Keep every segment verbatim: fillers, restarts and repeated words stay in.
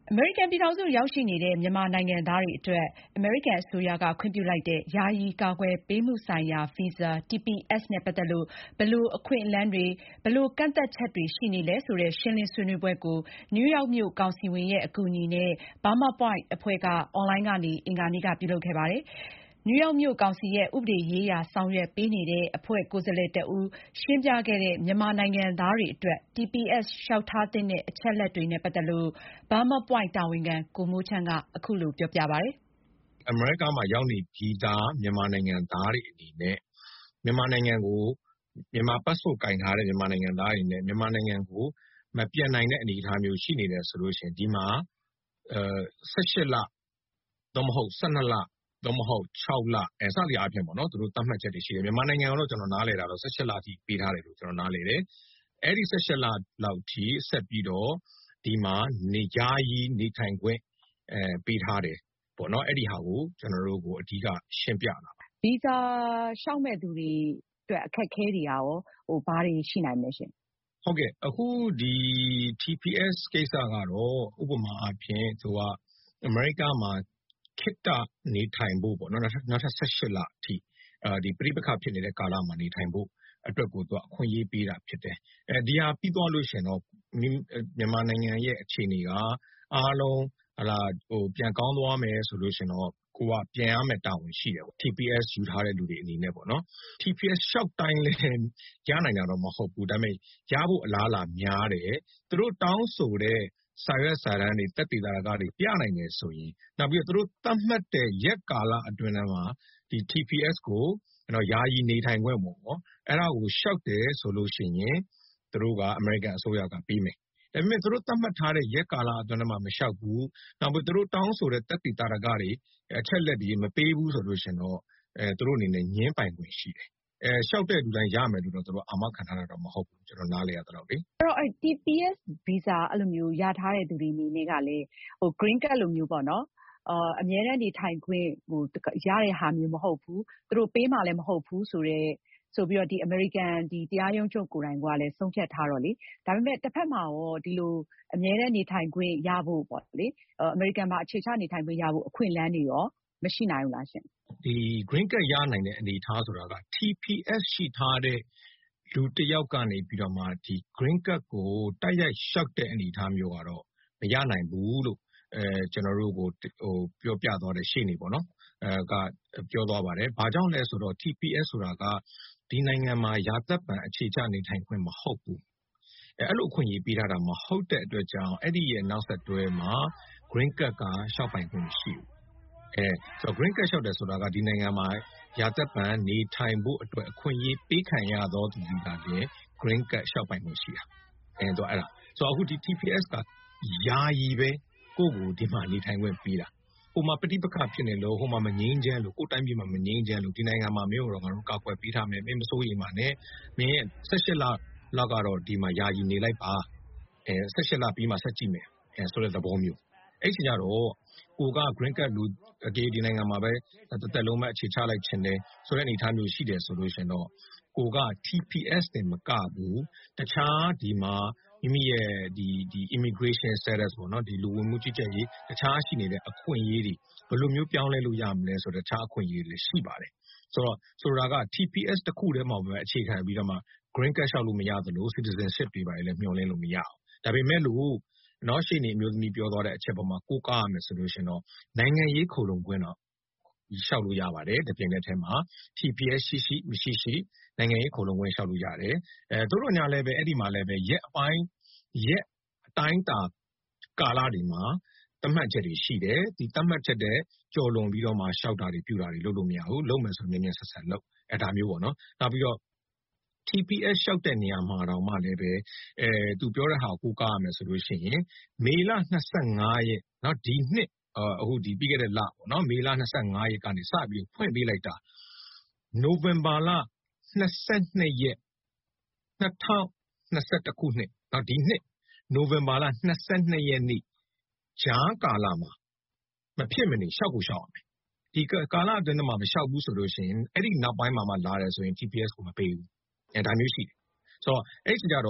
အမေရိကန်ပြည်ထောင်စုရောက်ရှိနေတဲ့ မြန်မာနိုင်ငံသားတွေအတွက် အမေရိကန်အစိုးရက ခွင့်ပြုလိုက်တဲ့ ယာယီကာကွယ်ပေးမှုဆိုင်ရာဗီဇာ (တီ ပီ အက်စ်) နဲ့ ပတ်သက်လို့ ဘယ်လိုအခွင့်အလမ်းတွေ၊ ဘယ်လိုကန့်သတ်ချက်တွေရှိနေလဲဆိုတဲ့ ရှင်းလင်းဆွေးနွေးပွဲကို နယူးယောက်မြို့ကောင်စီဝင်ရဲ့အကူအညီနဲ့ Burma Point အဖွဲ့က အွန်လိုင်းကနေ အင်္ဂါနေ့က ပြုလုပ်ခဲ့ပါတယ်။ နယူးယောက်မြို့ကောင်စီရဲ့ ဥပဒေရေးရာဆောင်ရွက်ပေးနေတဲ့အဖွဲ့ကိုယ်စားလှယ်တဦး ရှင်းပြခဲ့တဲ့ မြန်မာနိုင်ငံသားတွေအတွက် တီ ပီ အက်စ် လျှောက်ထားသင့်တဲ့အချက်အလက်တွေနဲ့ ပတ်သက်လို့ Burma Point တာဝန်ခံ ကိုမိုးချမ်းက အခုလိုပြောပြပါတယ်။ အမေရိကမှာရောက်နေပြီးသားမြန်မာနိုင်ငံသားတွေအနေနဲ့ မြန်မာနိုင်ငံကိုမြန်မာပတ်စ်ပို့ကိုင်ထားတဲ့မြန်မာနိုင်ငံသားတွေနဲ့မြန်မာနိုင်ငံကိုမပြန်နိုင်တဲ့အနေအထားမျိုးရှိနေတယ်ဆိုလို့ရှိရင်ဒီမှာအဲဆယ့်ရှစ်လသို့မဟုတ်ဆယ့်နှစ်လသို့မဟုတ်ခြောက်လအဲစသည်အားဖြင့်ပေါ့နော်သူတို့သတ်မှတ်ချက်တွေရှိတယ်မြန်မာနိုင်ငံကတော့ကျွန်တော်နားလည်တာတော့ဆယ့်ရှစ်လအထိပေးထားတယ်လို့ကျွန်တော်နားလည်တယ်အဲ့ဒီဆယ့်ရှစ်လလောက်ထိဆက်ပြီးတော့ဒီမှာနေယာယီနေထိုင်ခွင့်အဲပေးထားတယ်ပေါ့နော်အဲ့ဒီဟာကိုကျွန်တော်တို့ကိုအဓိကရှင်းပြတာပါဗီဇာလျှောက်မဲ့သူတွေအတွက်အခက်အခဲတွေရောဟိုဘာတွေရှိနိုင်မလဲရှင်ဟုတ်ကဲ့အခုဒီ တီ ပီ အက်စ် ကိစ္စကတော့ဥပမာအားဖြင့်သူကအမေရိကမှာခေတ္တနေထိုင်ဖို့ပေါ့နော်နောက်ထပ်ဆယ့်ရှစ်လအထိအဲဒီပြိပခဖြစ်နေတဲ့ကာလမှာနေထိုင်ဖို့အတွက်ကိုသူကအခွင့်အရေးပေးတာဖြစ်တယ်အဲဒီဟာပြီးသွားလို့ရှင်တော့မြန်မာနိုင်ငံရဲ့အခြေအနေကအားလုံးဟလာဟိုပြန်ကောင်းသွားမယ်ဆိုလို့ရှင်တော့ကိုကပြန်ရမယ်တာဝန်ရှိတယ်ပေါ့ တီ ပီ အက်စ် ယူထားတဲ့လူတွေအနေနဲ့ပေါ့နော် တီ ပီ အက်စ် လျှောက်တိုင်းလဲရနိုင်တာတော့မဟုတ်ဘူးဒါပေမဲ့ရဖို့အလားအလာများတယ်သူတို့တောင်းဆိုတဲ့စာရွက်စာတမ်းတွေတက်တည်တာတွေပြနိုင်တယ်ဆိုရင်နောက်ပြီးတော့သူတို့သတ်မှတ်တဲ့ရက်ကာလအတွင်းမှာဒီ တီ ပီ အက်စ် ကိုနော်ယာယီနေထိုင်ခွင့်ပေါ့နော်အဲ့ဒါကိုလျှောက်တယ်ဆိုလို့ရှိရင်သူတို့ကအမေရိကန်အစိုးရကပေးမယ်ဒါပေမဲ့သူတို့သတ်မှတ်ထားတဲ့ရက်ကာလအတွင်းမှာမလျှောက်ဘူးနောက်ပြီးသူတို့တောင်းဆိုတဲ့တက်တည်တာတွေအချက်လက်တွေမပေးဘူးဆိုလို့ရှင်တော့အဲသူတို့အနေနဲ့ငင်းပိုင်ခွင့်ရှိတယ်အဲလျှောက်တဲ့လူတိုင်းရမယ်လို့တော့သူတို့အာမခံထားတာတော့မဟုတ်ဘူးကျွန်တော်နားလည်ရတော့လေအဲ့တော့အဲ တီ ပီ အက်စ် ဗီဇာအဲ့လိုမျိုးရထားတဲ့သူတွေအနေနဲ့ကလည်းဟို green card လိုမျိုးပေါ့နော်အာအမြဲတမ်းနေထိုင်ခွင့်ဟိုရတဲ့ဟာမျိုးမဟုတ်ဘူးသူတို့ပေးမှလည်းမဟုတ်ဘူးဆိုတော့ဆိုပြီးတော့ဒီ American ဒီတရားရုံးချုပ်ကိုယ်တိုင်ကလည်းဆုံးဖြတ်ထားတော့လေဒါပေမဲ့တစ်ဖက်မှာရောဒီလိုအမြဲတမ်းနေထိုင်ခွင့်ရဖို့ပေါ့လေအမေရိကန်မှာအခြေချနေထိုင်ခွင့်ရဖို့အခွင့်အလမ်းတွေရောမရှိနိုင်ဘူးလားရှင်ဒီ green card ရနိုင်တဲ့အနေအထားဆိုတာက တီ ပီ အက်စ် ရှိထားတဲ့လူတစ်ယောက်ကနေပြီးတော့မှဒီ green card ကိုတိုက်ရိုက်လျှောက်တဲ့အနေအထားမျိုးကတော့မရနိုင်ဘူးလို့အဲကျွန်တော်တို့ကိုဟိုပြောပြသွားတဲ့ရှေ့နေပေါ့နော်အဲကပြောသွားပါတယ်ဘာကြောင့်လဲဆိုတော့ တီ ပီ အက်စ် ဆိုတာကဒီနိုင်ငံမှာရာသက်ပံအခြေချနေထိုင်ခွင့်မဟုတ်ဘူးအဲအဲ့လိုအခွင့်အရေးပေးထားတာမဟုတ်တဲ့အတွက်ကြောင့်အဲ့ဒီရဲ့နောက်ဆက်တွဲမှာ green card ကလျှောက်ပိုင်ခွင့်မရှိဘူးအဲဆိုတော့ green card လျှောက်တယ်ဆိုတာကဒီနိုင်ငံမှာရာသက်ပံနေထိုင်ဖို့အတွက်အခွင့်အရေးပေးခံရသောသူတွေကလည်း green card လျှောက်ပိုင်ခွင့်ရှိတာအဲတော့အဲ့ဒါဆိုတော့အခုဒီ တီ ပီ အက်စ် ကယာယီပဲကိုယ့်ကိုဒီမှာနေထိုင်ခွင့်ပေးတာဟိုမှာပဋိပက္ခဖြစ်နေလို့ဟိုမှာမငြိမ်းချမ်းလို့ကိုယ်တိုင်းပြည်မှာမငြိမ်းချမ်းလို့ဒီနိုင်ငံမှာမင်းတို့ငါတို့ကာကွယ်ပေးထားမယ်မင်းမစိုးရိမ်ပါနဲ့မင်းဆယ့်ရှစ်လလောက်ကတော့ဒီမှာယာယီနေလိုက်ပါအဲဆယ့်ရှစ်လပြီးမှဆက်ကြည့်မယ်အဲဆိုတဲ့သဘောမျိုးအဲ့ဒီကြတော့ကိုက green card လူအကေဒီနိုင်ငံမှာပဲတစ်သက်လုံးပဲအခြေချလိုက်ခြင်းတယ်ဆိုတဲ့အနေအထားမျိုးရှိတယ်ဆိုလို့ရှင်တော့ကိုက တီ ပီ အက်စ် တင်မကဘူးတခြားဒီမှာမိမိရဲ့ဒီဒီ immigration status ပေါ့နော်ဒီလူဝင်မှုကြီးကြပ်ရေးတခြားရှိနေတဲ့အခွင့်အရေးတွေဘယ်လိုမျိုးပြောင်းလဲလို့ရမလဲဆိုတော့တခြားအခွင့်အရေးတွေရှိပါတယ်ဆိုတော့ဆိုတာက တီ ပီ အက်စ် တစ်ခုတည်းမှာပဲအခြေခံပြီးတော့မှ green card လျှောက်လို့မရသလို citizenship တွေပါလည်းမျှော်လင့်လို့မရအောင်ဒါပေမဲ့လို့နော်ရှေ့နေအမျိုးသမီးပြောသွားတဲ့အချက်ပေါ်မှာကိုးကားရမယ်ဆိုလို့ရှင်တော့နိုင်ငံရေးခိုလုံခွင့်တော့လျှောက်လို့ရပါတယ်တပြိုင်နက်တည်းမှာ တီ ပီ အက်စ် ရှိရှိမရှိရှိနိုင်ငံရေးခိုလုံခွင့်လျှောက်လို့ရတယ်အဲတို့တော့ညာလည်းပဲအဲ့ဒီမှာလည်းပဲရက်အပိုင်းရက်အတိုင်းတာကာလတွေမှာသတ်မှတ်ချက်တွေရှိတယ်ဒီသတ်မှတ်ချက်တဲ့ကြော်လွန်ပြီးတော့မှလျှောက်တာတွေပြုတာတွေလုပ်လို့မရဘူးလုပ်မယ်ဆိုမြင်မြင်ဆက်ဆက်လုပ်အဲဒါမျိုးပေါ့နော်နောက်ပြီးတော့ တီ ပီ အက်စ် လျှောက်တဲ့နေရာမှာတော့မှလည်းပဲအဲသူပြောတဲ့ဟာကိုကိုးကားရမယ်ဆိုလို့ရှိရင်မေလ၂၅ရက်เนาะဒီနှစ်အခုဒီပြီးခဲ့တဲ့လပေါ့နော်မေလ၂၅ရက်ကနေစပြီးဖွင့်ပေးလိုက်တာနိုဝင်ဘာလ၂၂ရက်၂၀၂၁ခုနှစ်เนาะဒီနှစ်နိုဝင်ဘာလ၂၂ရက်နေ့ကြားကာလမှာမဖြစ်မနေလျှောက်ကိုလျှောက်ရမယ်ဒီကာလအတွင်းမှာမလျှောက်ဘူးဆိုလို့ရှိရင်အဲ့ဒီနောက်ပိုင်းမှာမှလာတယ်ဆိုရင် တီ ပီ အက်စ် ကိုမပေးဘူးအဲဒါမျိုးရှိတယ်ဆိုတော့အဲ့ဒီကြတော့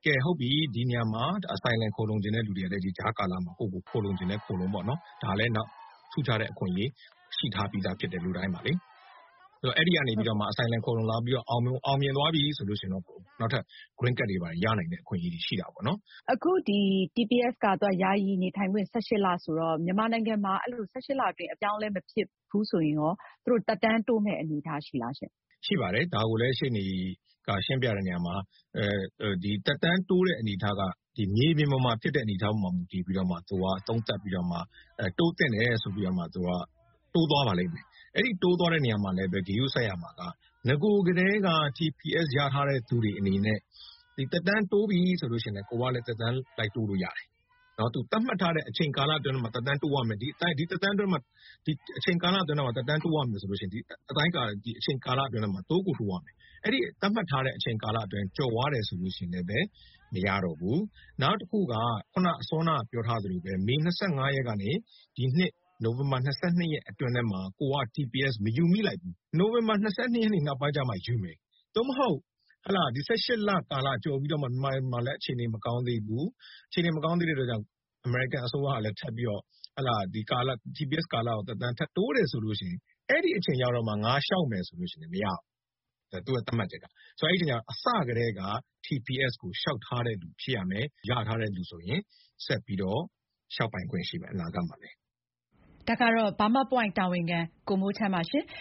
ကဲဟုတ်ပြီဒီနေရာမှာအဆိုင်လင်ခိုလုံခြင်းတဲ့လူတွေကလည်းဒီကြားကာလမှာကိုယ့်ကိုခိုလုံခြင်းတဲ့ခိုလုံပေါ့နော်ဒါလည်းနောက်ထူးခြားတဲ့အခွင့်အရေးရှိထားပြီးသားဖြစ်တယ်လူတိုင်းပါလေဆိုတော့အဲ့ဒီကနေပြီးတော့မှအဆိုင်လင်ခိုလုံလာပြီးတော့အောင်အောင်မြင်သွားပြီဆိုလို့ရှိရင်တော့နောက်ထပ် green card တွေပါရနိုင်တဲ့အခွင့်အရေးတွေရှိတာပေါ့နော်အခုဒီ T P S ကတော့ယာယီနေထိုင်ခွင့်၁၈လဆိုတော့မြန်မာနိုင်ငံမှာအဲ့လို၁၈လအတွင်းအပြောင်းအလဲမဖြစ်ဘူးဆိုရင်ရောသူတို့တက်တန်းတိုးမဲ့အနေအထားရှိလားရှင်ရှိပါတယ်ဒါကိုလည်းရှင်းနေကရှင်းပြတဲ့နေရာမှာအဲဒီတက်တန်းတိုးတဲ့အနေအထားကဒီမြေပြင်ပေါ်မှာဖြစ်တဲ့အနေအထားပေါ်မှာမူတည်ပြီးတော့မှသူကသုံးသပ်ပြီးတော့မှအဲတိုးတင်တယ်ဆိုပြီးတော့မှသူကတိုးသွားပါလိမ့်မယ်အဲ့ဒီတိုးသွားတဲ့နေရာမှာလည်းပဲဒီဥဆိုင်ရမှာကငကိုကလေးက T P S ရထားတဲ့သူတွေအနေနဲ့ဒီတက်တန်းတိုးပြီဆိုလို့ရှိရင်ကိုကလည်းတက်တန်းလိုက်တိုးလို့ရတယ်နော်သူတတ်မှတ်ထားတဲ့အချိန်ကာလအတွင်းမှာတက်တန်းတိုးရမယ်ဒီအတိုင်းဒီတက်တန်းအတွင်းမှာဒီအချိန်ကာလအတွင်းမှာတက်တန်းတိုးရမယ်ဆိုလို့ရှိရင်ဒီအတိုင်းကာဒီအချိန်ကာလအတွင်းမှာတိုးကိုတိုးရမယ်အဲ့ဒီတတ်မှတ်ထားတဲ့အချိန်ကာလအတွင်းကျော်သွားတယ်ဆိုလို့ရှိရင်လည်းမရတော့ဘူးနောက်တစ်ခုကခုနအစောနာပြောထားသလိုပဲမေ၂၅ရက်ကနေဒီနှစ်နိုဝင်ဘာ၂၂ရက်အတွင်းထဲမှာကိုက T P S မယူမိလိုက်ဘူးနိုဝင်ဘာ၂၂ရက်နေ့နောက်ပိုင်းကျမှယူမယ်သို့မဟုတ်ဟလာဒီ၁၈လကာလကျော်ပြီးတော့မှမြန်မာမှာလည်းအခြေအနေမကောင်းသေးဘူးအခြေအနေမကောင်းသေးတဲ့အတွက်ကြောင့်အမေရိကန်အစိုးရကလည်းထပ်ပြီးတော့ဟလာဒီကာလ T P S ကာလကိုတက်တန်းထပ်တိုးတယ်ဆိုလို့ရှိရင်အဲ့ဒီအချိန်ရောက်တော့မှငါရှောက်မယ်ဆိုလို့ရှိရင်မရဘူးသူကတတ်မှတ်ချက်ကဆိုတော့အဲ့ဒီညအစကတည်းက T P S ကိုရှောက်ထားတဲ့လူဖြစ်ရမယ်ရထားတဲ့လူဆိုရင်ဆက်ပြီးတော့ရှောက်ပိုင်ခွင့်ရှိမယ်အနာဂတ်မှာလည်းဒါကတော့ Burma Point တာဝန်ခံကိုမိုးချမ်းပါရှင်